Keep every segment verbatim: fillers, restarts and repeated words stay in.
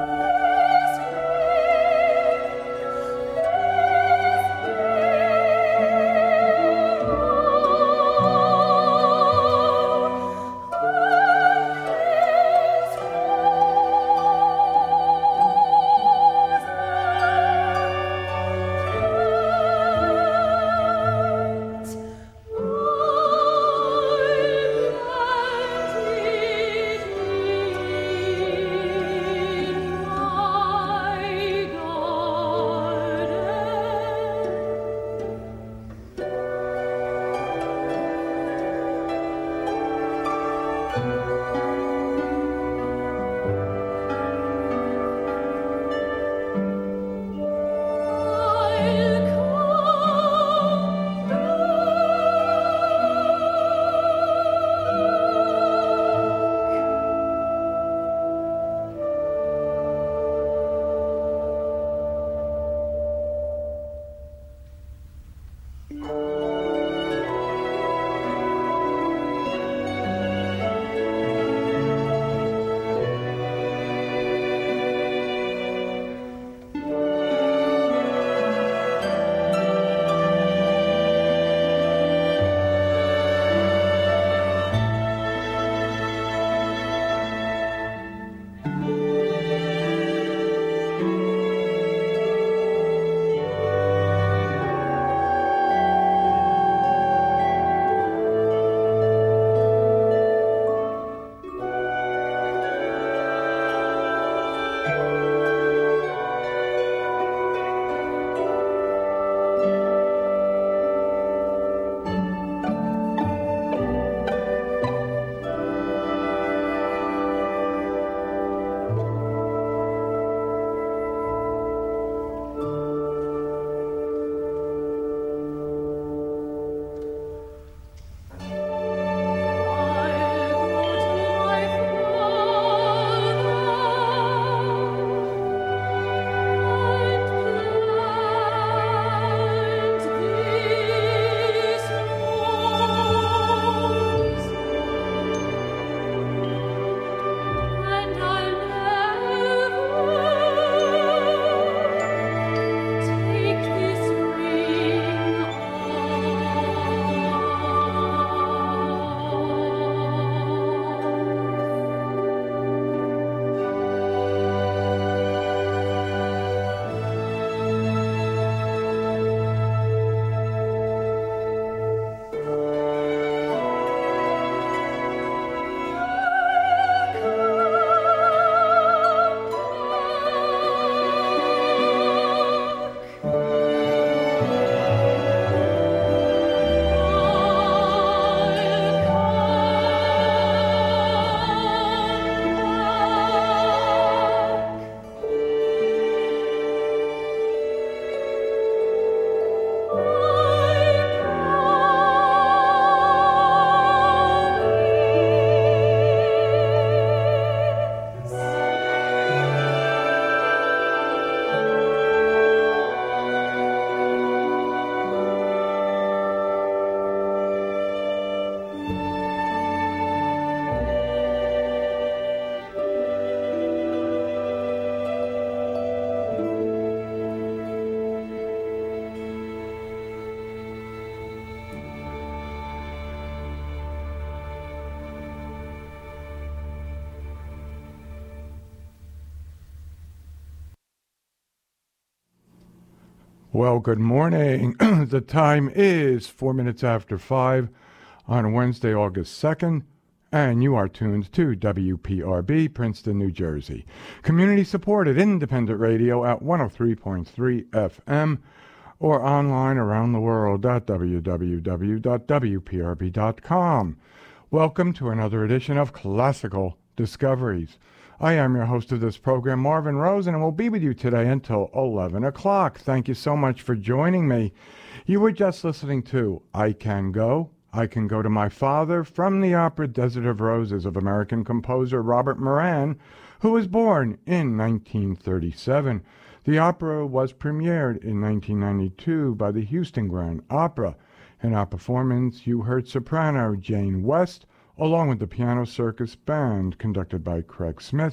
Well, good morning. The time is four minutes after five on Wednesday, August second, and you are tuned to W P R B, Princeton, New Jersey. Community-supported independent radio at one oh three point three F M or online around the world at w w w dot w p r b dot com. Welcome to another edition of Classical Discoveries. I am your host of this program, Marvin Rosen, and will be with you today until eleven o'clock. Thank you so much for joining me. You were just listening to I Can Go, I Can Go to My Father from the opera Desert of Roses of American composer Robert Moran, who was born in nineteen thirty-seven. The opera was premiered in nineteen ninety-two by the Houston Grand Opera. In our performance, you heard soprano Jane West, along with the Piano Circus Band, conducted by Craig Smith,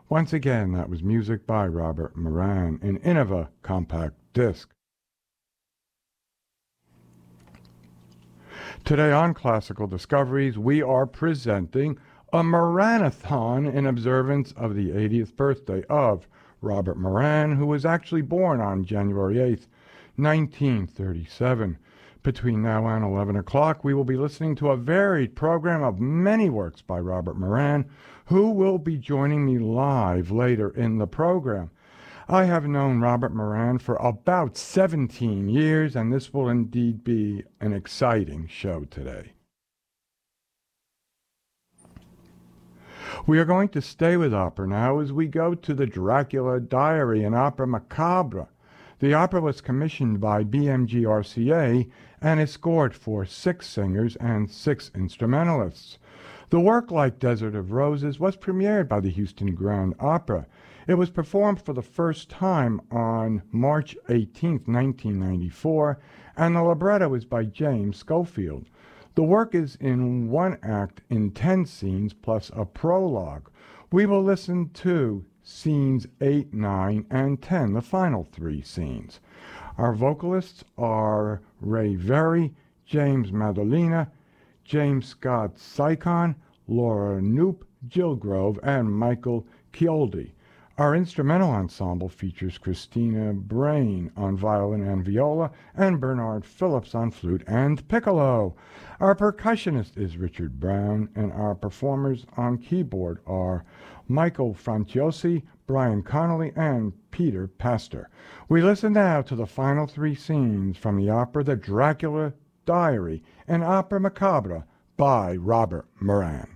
Once again, that was music by Robert Moran, an Innova compact disc. Today on Classical Discoveries, we are presenting a Moranathon in observance of the eightieth birthday of Robert Moran, who was actually born on January eighth, nineteen thirty-seven. Between now and eleven o'clock, we will be listening to a varied program of many works by Robert Moran, who will be joining me live later in the program. I have known Robert Moran for about seventeen years, and this will indeed be an exciting show today. We are going to stay with opera now as we go to the Dracula Diary, an opera macabre. The opera was commissioned by B M G R C A and is scored for six singers and six instrumentalists. The work, like Desert of Roses, was premiered by the Houston Grand Opera. It was performed for the first time on March eighteenth, nineteen ninety-four, and the libretto is by James Schofield. The work is in one act in ten scenes plus a prologue. We will listen to scenes eight, nine, and ten, the final three scenes. Our vocalists are Ray Very, James Madalena, James Scott Sycon, Laura Knoop, Jill Grove, and Michael Chioldi. Our instrumental ensemble features Christina Brain on violin and viola, and Bernard Phillips on flute and piccolo. Our percussionist is Richard Brown, and our performers on keyboard are Michael Franciosi, Brian Connolly, and Peter Pastor. We listen now to the final three scenes from the opera The Dracula Diary, an opera macabre by Robert Moran.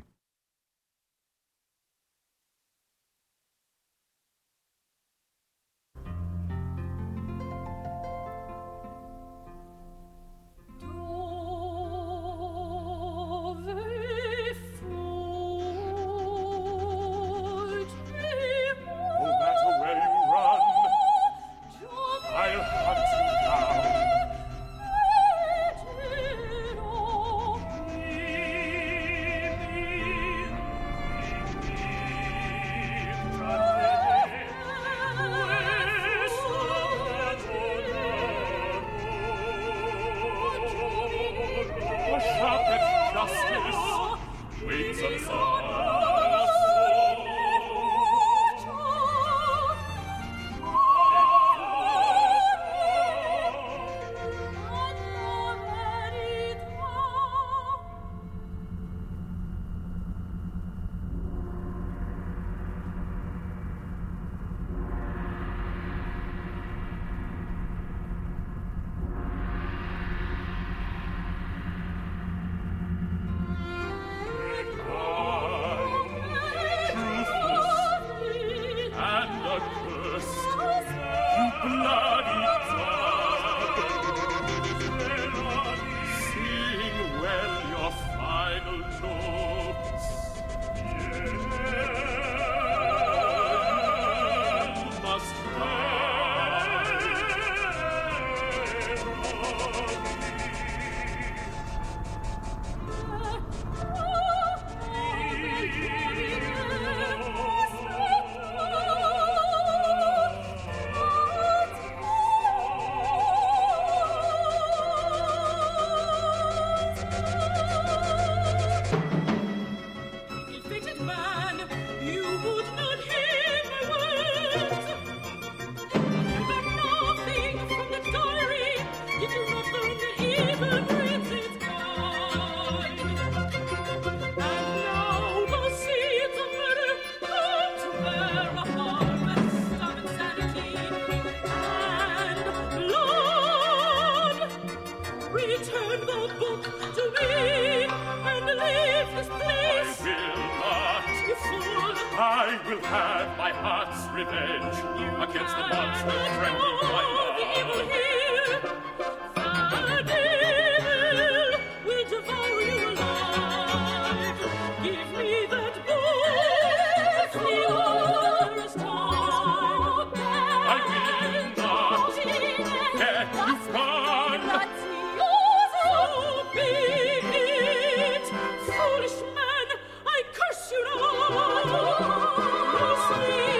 Foolish man, I curse you not.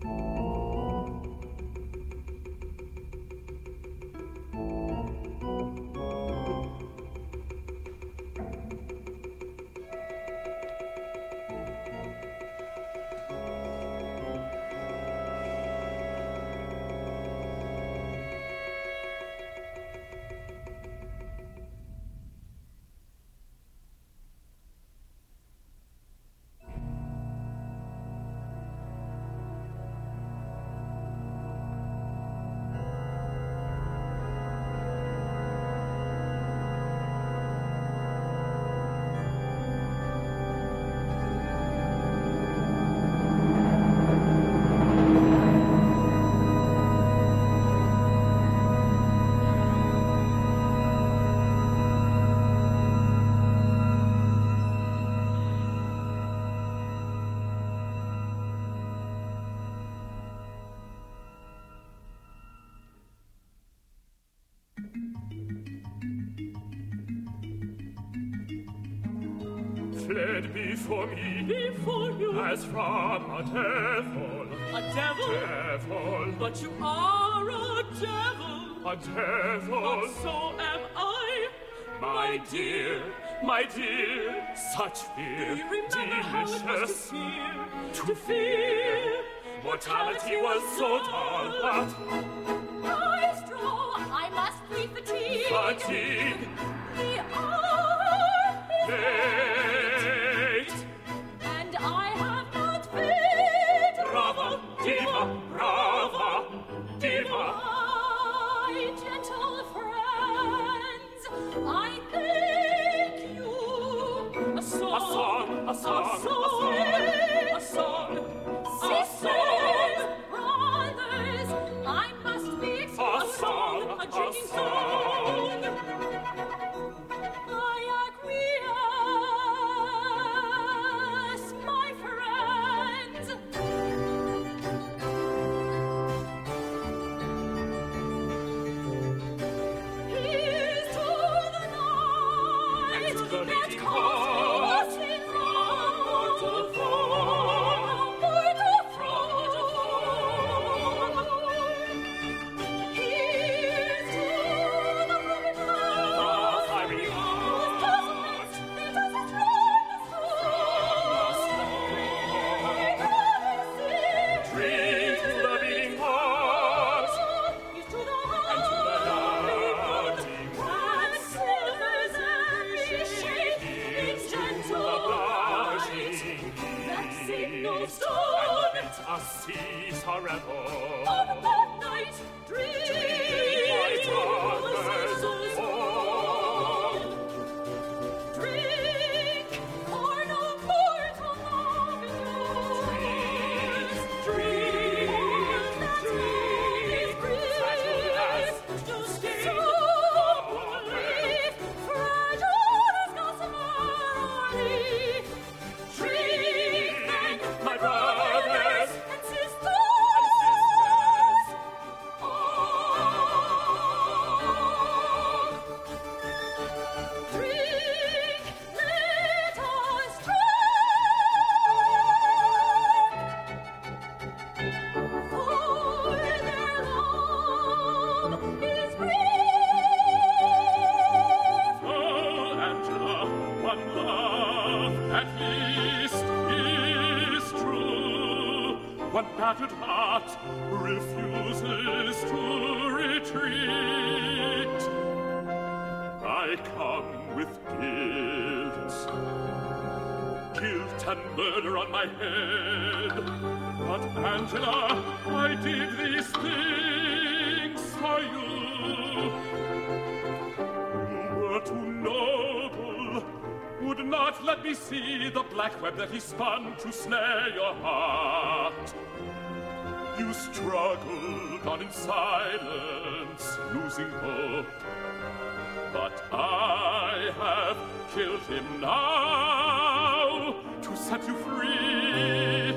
Fled before me, before you, as from a devil, a devil, devil, but you are a devil, a devil. But so am I, my dear, my dear, such fear, do you remember how it was to delicious, fear, to fear, mortality was so tall, but I straw, I must flee fatigue. fatigue, The hour is late, and I have not fit. brava, diva, brava, diva, My gentle friends, I thank you. a song, a song, a song, a song, a song, a Sisters, brothers, I must be a exposed. song, a drinking a song. I acquiesce, my friends. Here's to the night And to the that leading calls horse. us in From port to from port to front. Here's to the rugged the fiery heart heart, that does us wrong the drink to the beating heart, Here's to the and to the heart nodding that silvers every shape in to the gentle blushing that signal east, stone. and let us cease forever. On that night, drink, My brothers, all. drink, for no mortal love is yours. Drink, drink, drink, fragile as to stay so brief, fragile as gossamer leaf. Drink, then, my brothers, and sisters, drink, let us drink, for their love is brief. Oh, Angela, one love at least is true. One battered heart refuses to retreat. I come with guilt, guilt and murder on my head. But Angela, I did these things for you. You were too noble, would not let me see the black web that he spun to snare your heart. You struggled on in silence, losing hope. But I have killed him now to set you free.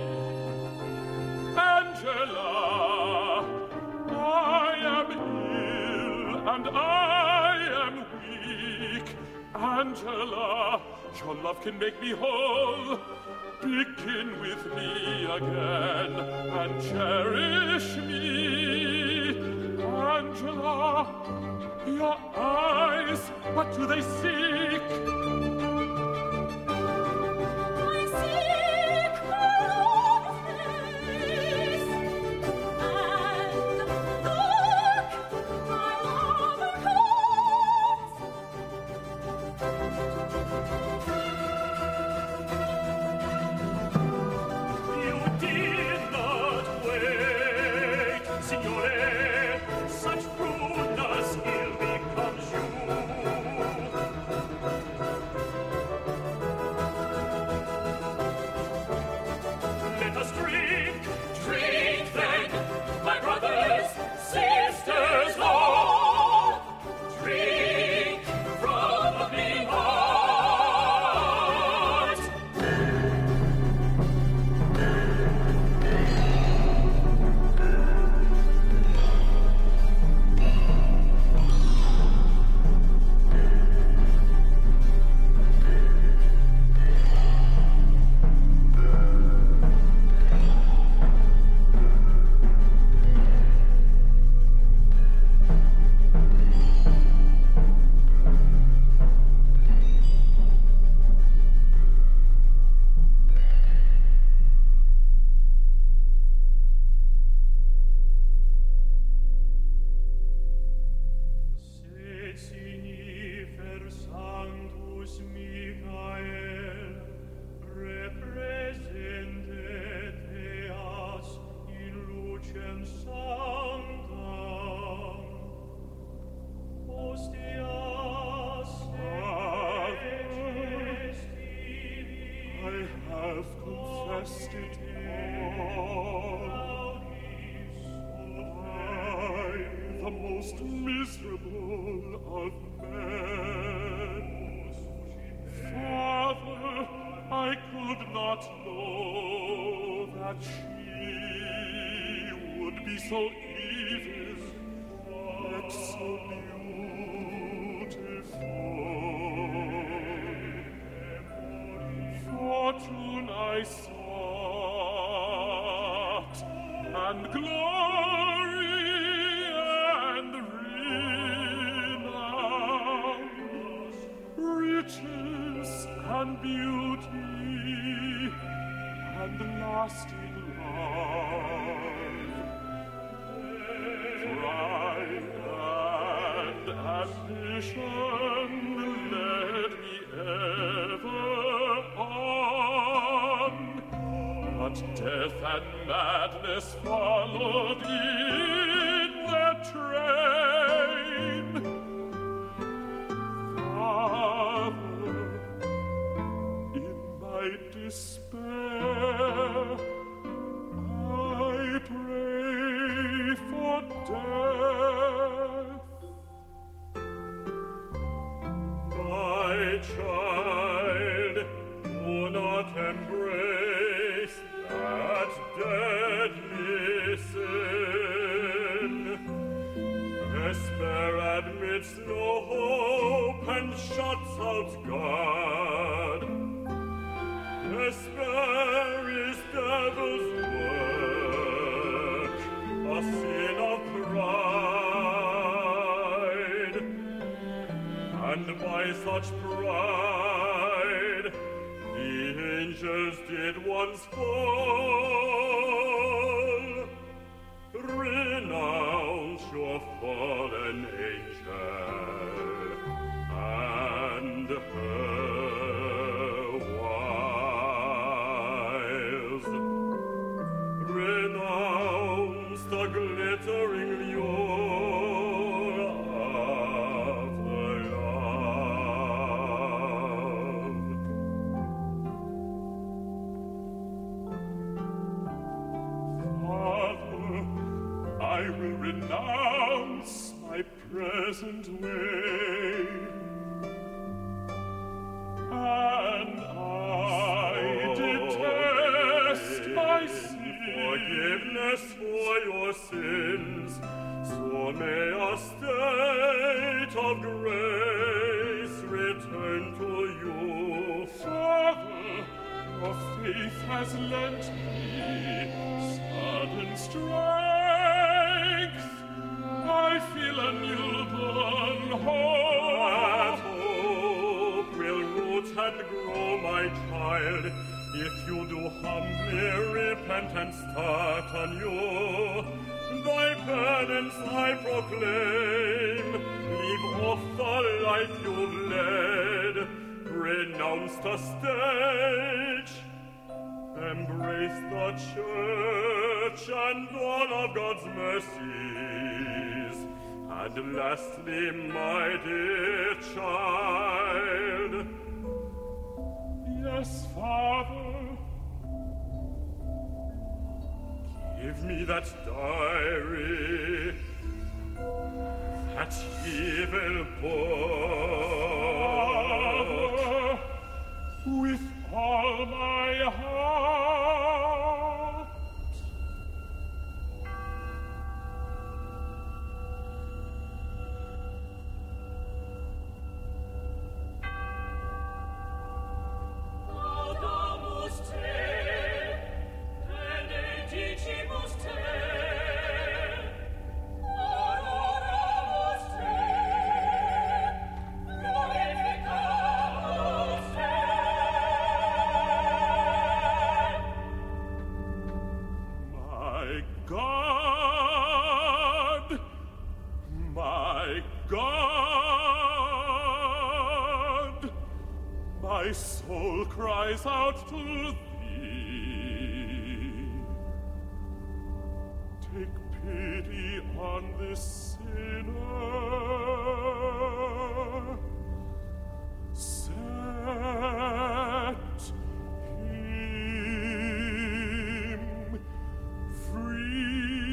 Angela, I am ill and I am weak. Angela, your love can make me whole. begin with me again and cherish me. Angela, your eyes, what do they seek? I seek her own face, and look, my lover comes. You did not wait, signore, such rudeness ill becomes you. Let us drink, drink then, my brothers, sisters, all. Drink from a clean heart. Sed signifer Sanctus Michael representet eas in lucem sanctam. Hostias I have confessed it all. I, the most miserable of men. Father, I could not know that she would be so evil, yet so beautiful. Fortune I sought, and glory and renown, riches and beauty and lasting love. Pride and ambition led me ever on, but death and madness followed in their train. Father, in my despair, I pray for death. My child, do not embrace that deadly sin. Despair admits no hope and shuts out God. Despair is devil's work, a sin of pride. And by such pride, the angels did once fall. Renounce your fallen angel and her wiles. Renounce the glittering lure of her love. Father, I will renounce my present way, and I detest my sin. Forgiveness for your sins, so may a state of grace return to you. Father, your faith has lent me sudden strength. I feel a newborn hope. Hope will root and grow, my child, if you do humbly repent and start anew. Thy penance I proclaim, leave off the life you've led, renounce the stage, embrace the church and all of God's mercies, and lastly, my dear child. Yes, Father, give me that diary, that evil book, with all my heart. Laudamus te, benedicimus te, adoramus te, glorificamus te. My God, my God, my soul cries out to thee. Take pity on this sinner. Set him free.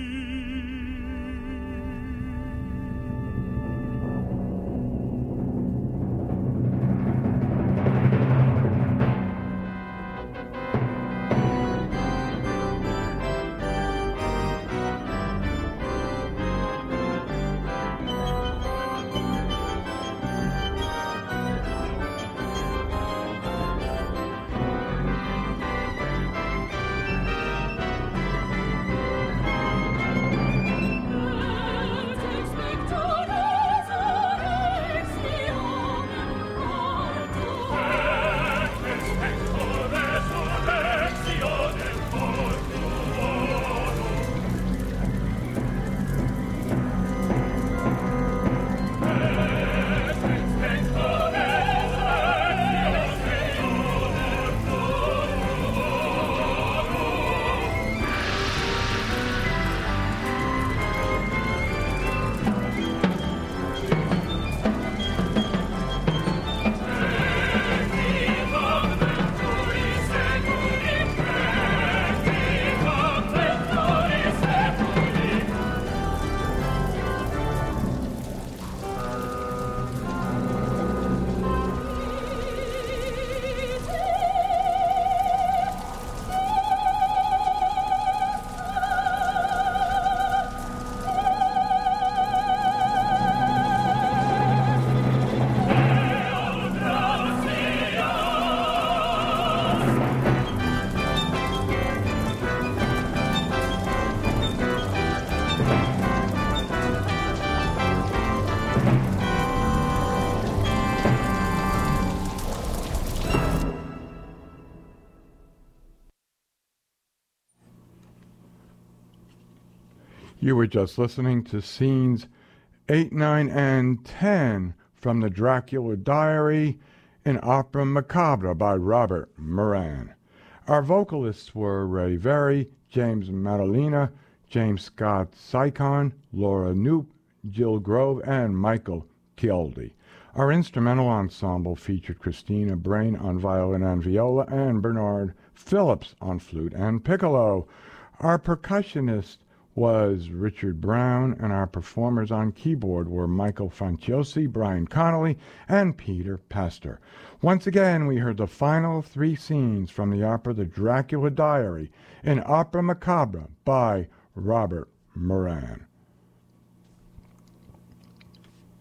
You were just listening to scenes eight, nine, and ten from the Dracula Diary, an opera macabre by Robert Moran. Our vocalists were Ray Very, James Madalena, James Scott Sycon, Laura Knoop, Jill Grove, and Michael Chioldi. Our instrumental ensemble featured Christina Brain on violin and viola and Bernard Phillips on flute and piccolo. Our percussionist was Richard Brown, and our performers on keyboard were Michael Franciosi, Brian Connolly, and Peter Pastor. Once again, we heard the final three scenes from the opera The Dracula Diary, an opera macabre by Robert Moran.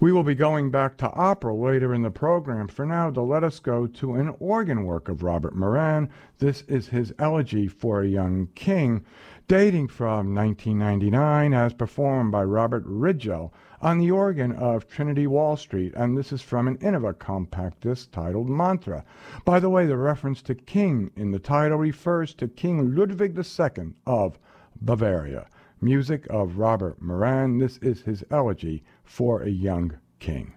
We will be going back to opera later in the program. For now, though, let us go to an organ work of Robert Moran. This is his Elegy for a Young King, dating from nineteen ninety-nine, as performed by Robert Ridgell on the organ of Trinity Wall Street, and this is from an Innova compact disc titled Mantra. By the way, the reference to king in the title refers to King Ludwig the Second of Bavaria. Music of Robert Moran. This is his Elegy for a Young King.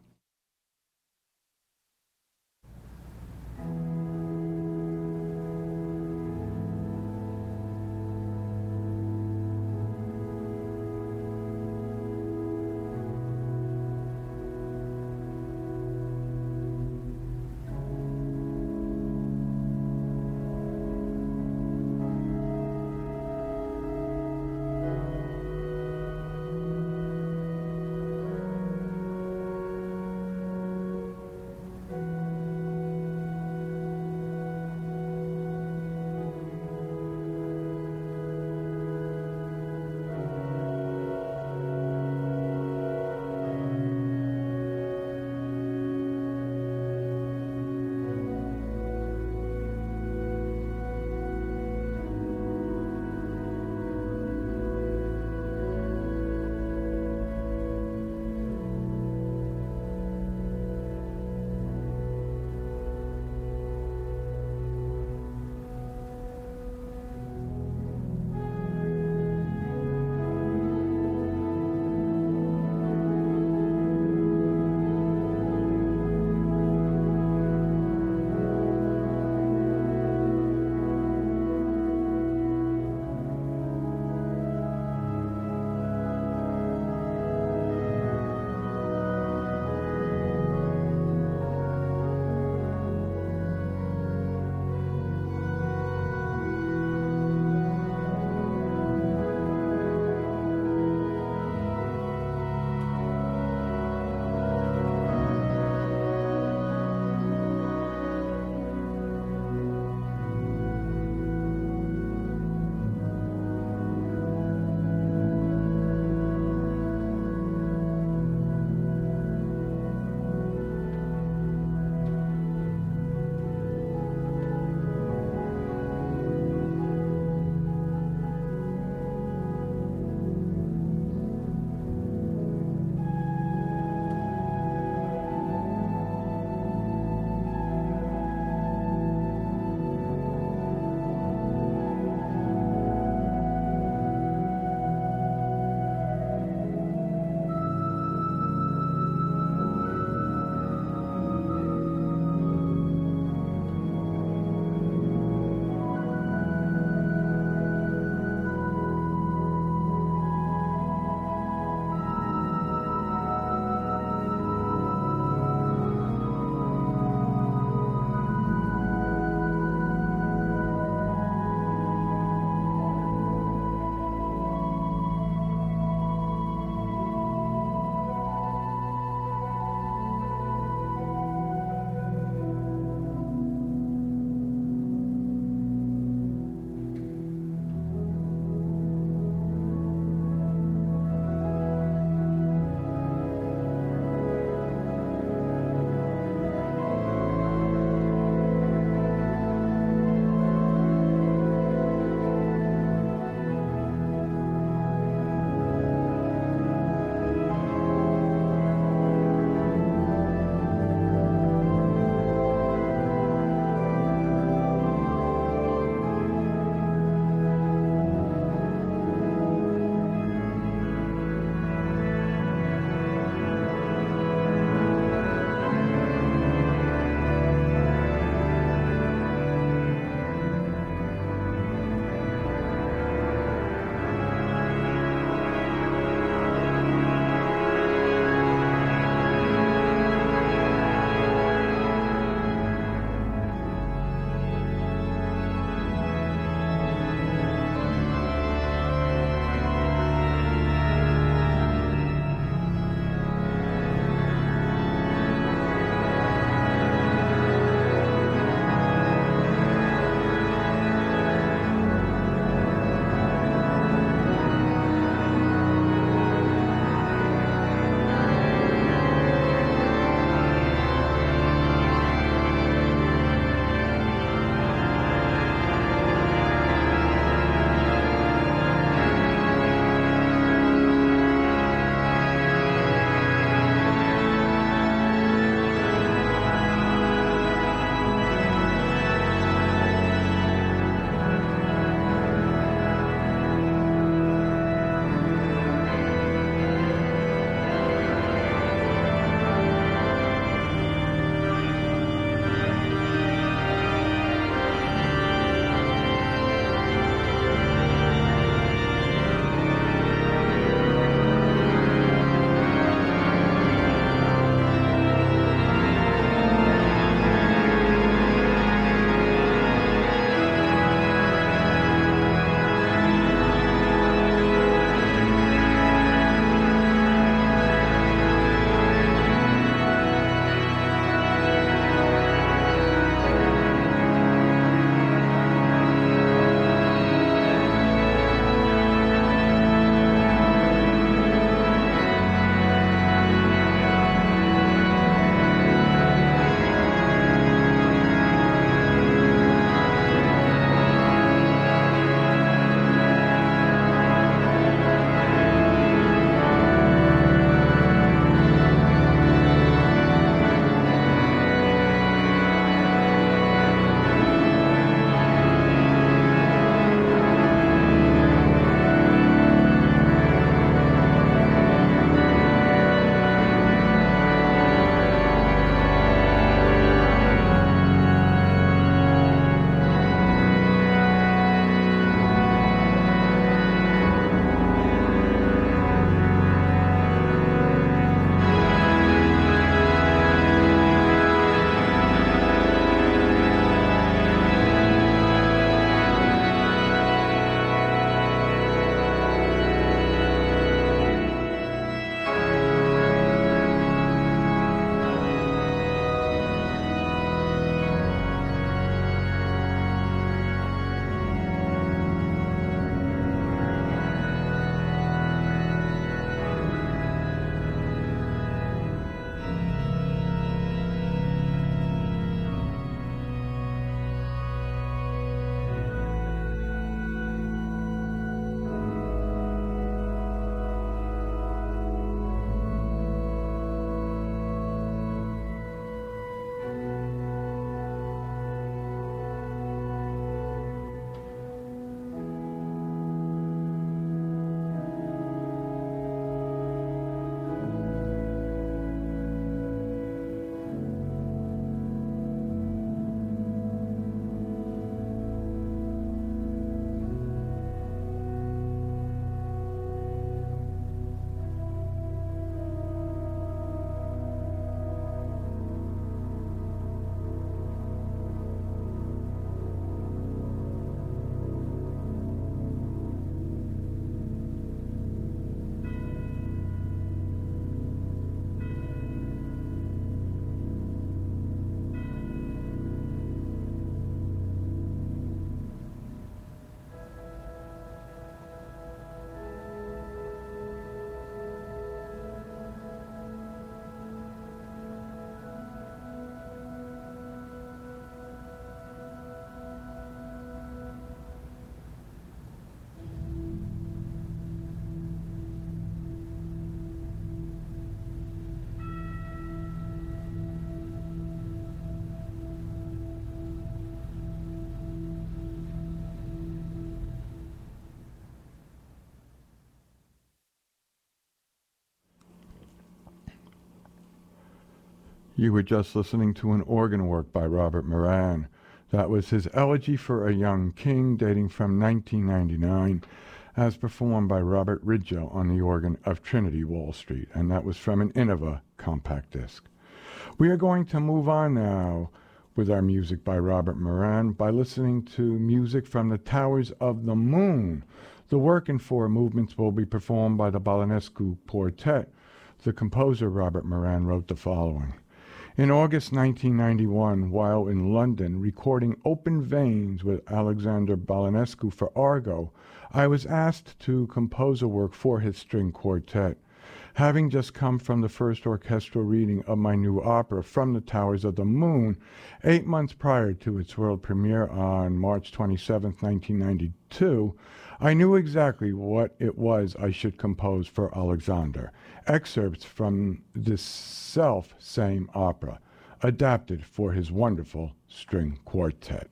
You were just listening to an organ work by Robert Moran. That was his Elegy for a Young King, dating from nineteen ninety-nine, as performed by Robert Ridgell on the organ of Trinity Wall Street, and that was from an Innova compact disc. We are going to move on now with our music by Robert Moran by listening to music from the Towers of the Moon. The work in four movements will be performed by the Balanescu Quartet. The composer, Robert Moran, wrote the following. In August nineteen ninety-one, while in London recording Open Veins with Alexander Balanescu for Argo, I was asked to compose a work for his string quartet. Having just come from the first orchestral reading of my new opera, From the Towers of the Moon, eight months prior to its world premiere on March twenty-seventh, nineteen ninety-two, I knew exactly what it was I should compose for Alexander. Excerpts from this self-same opera, adapted for his wonderful string quartet.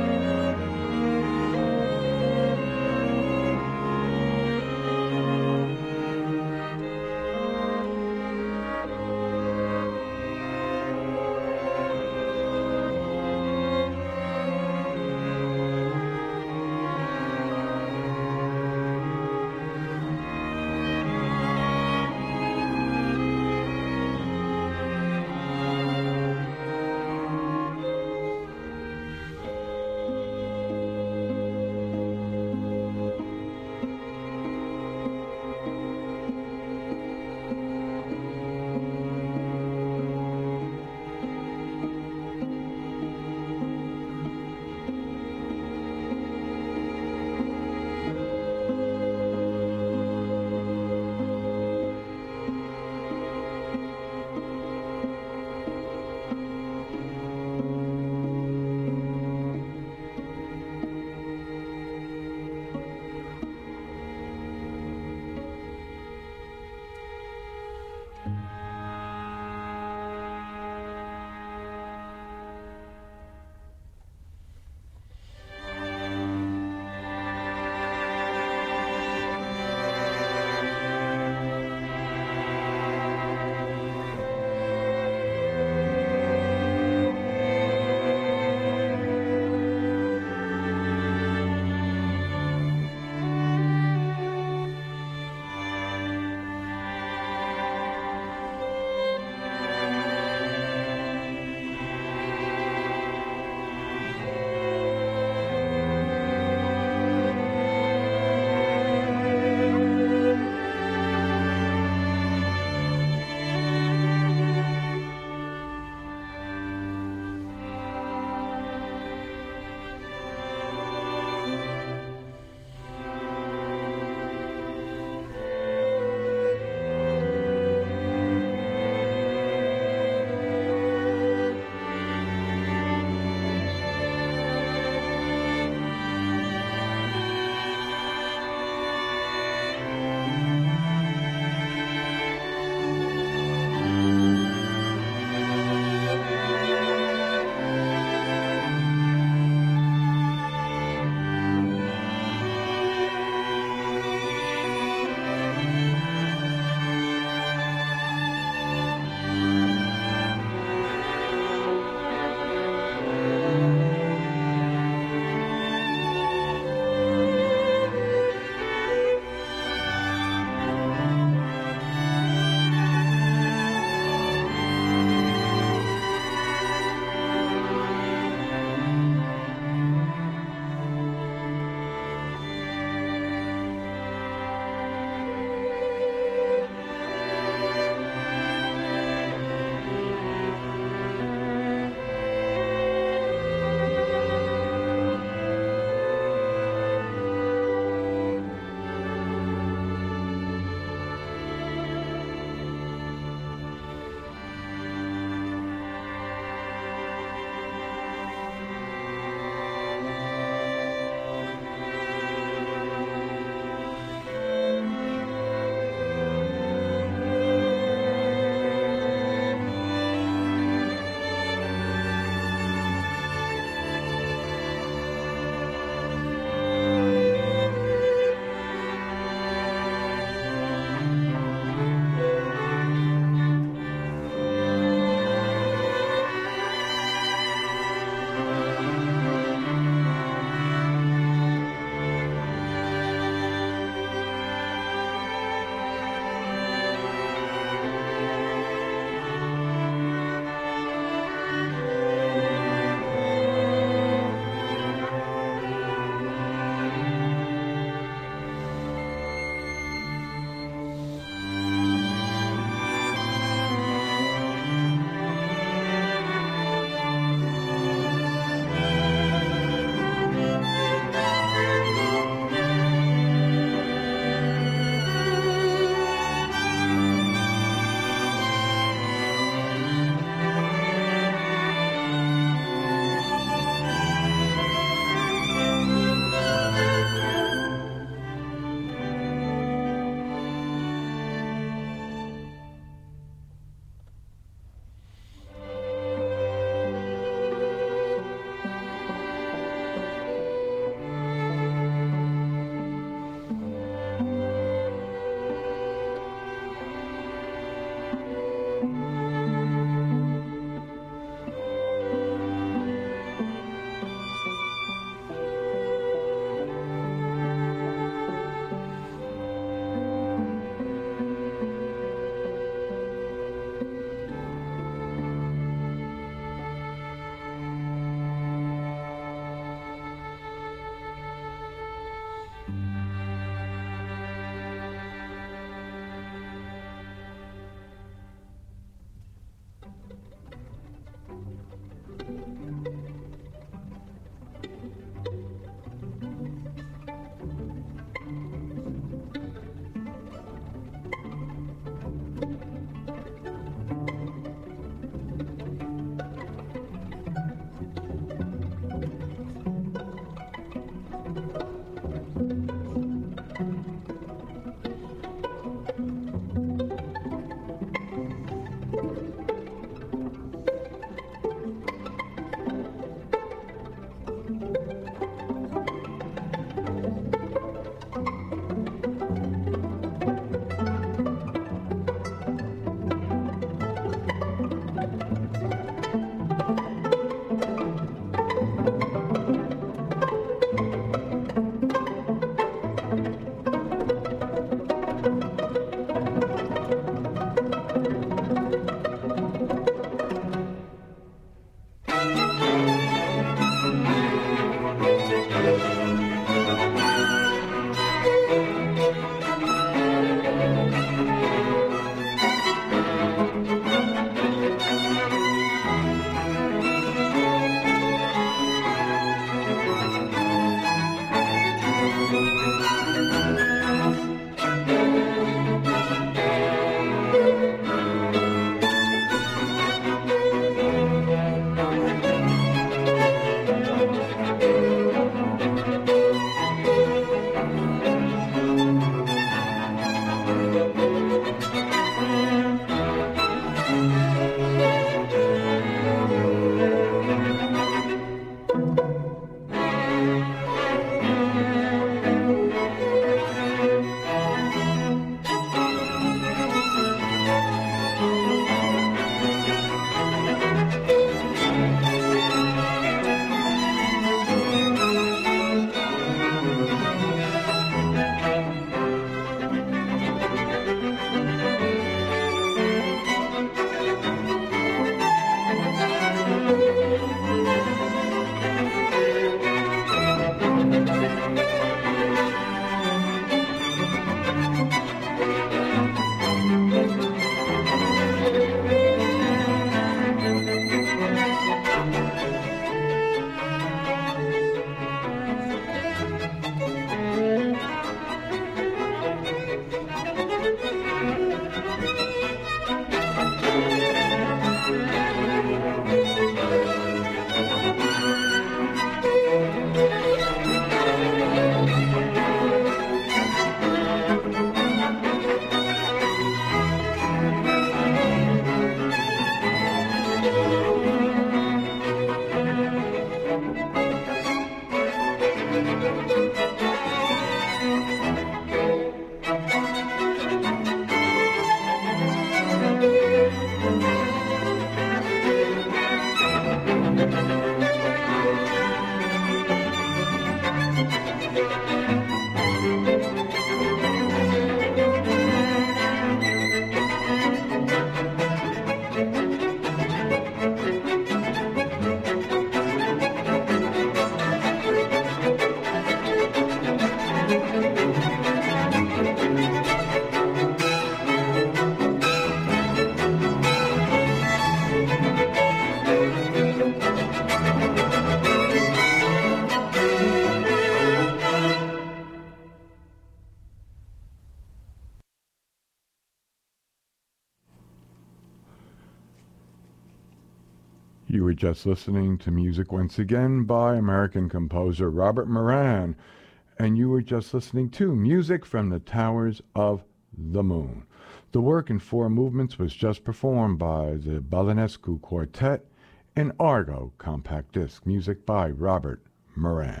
You were just listening to music once again by American composer Robert Moran, and you were just listening to music from the Towers of the Moon. The work in four movements was just performed by the Balanescu Quartet in Argo compact disc, music by Robert Moran.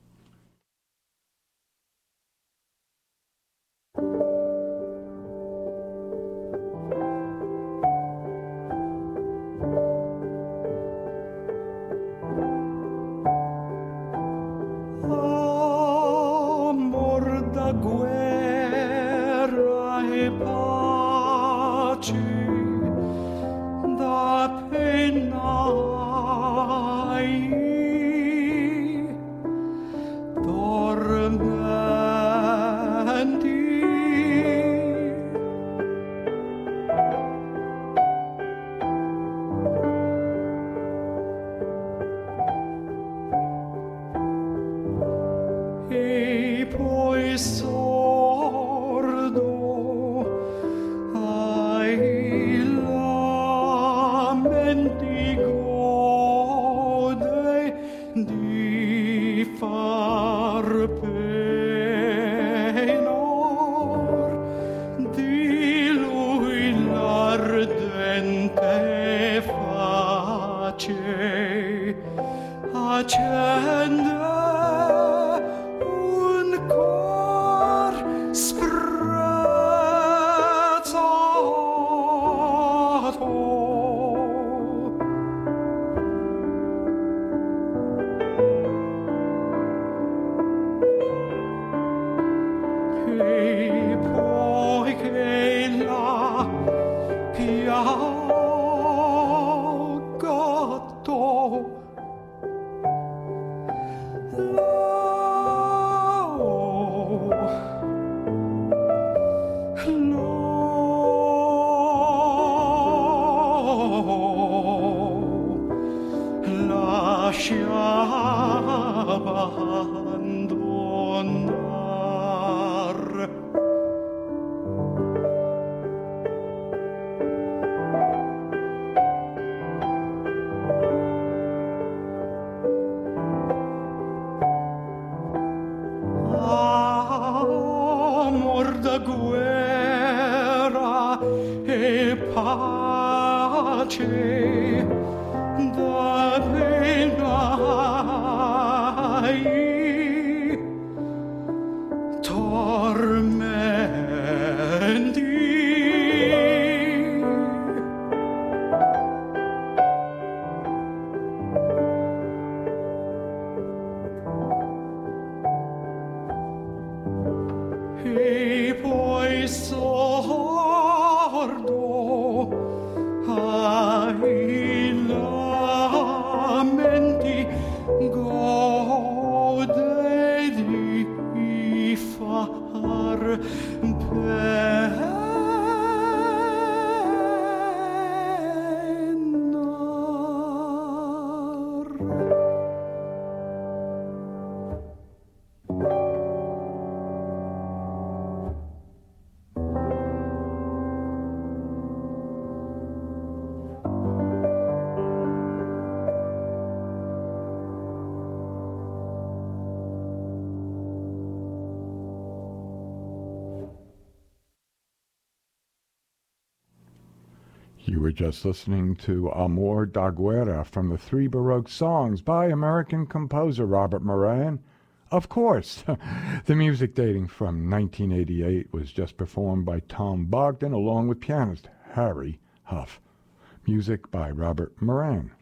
You were just listening to Amor da Guerra from the Three Baroque Songs by American composer Robert Moran. Of course, the music dating from nineteen eighty-eight was just performed by Tom Bogdan along with pianist Harry Huff. Music by Robert Moran.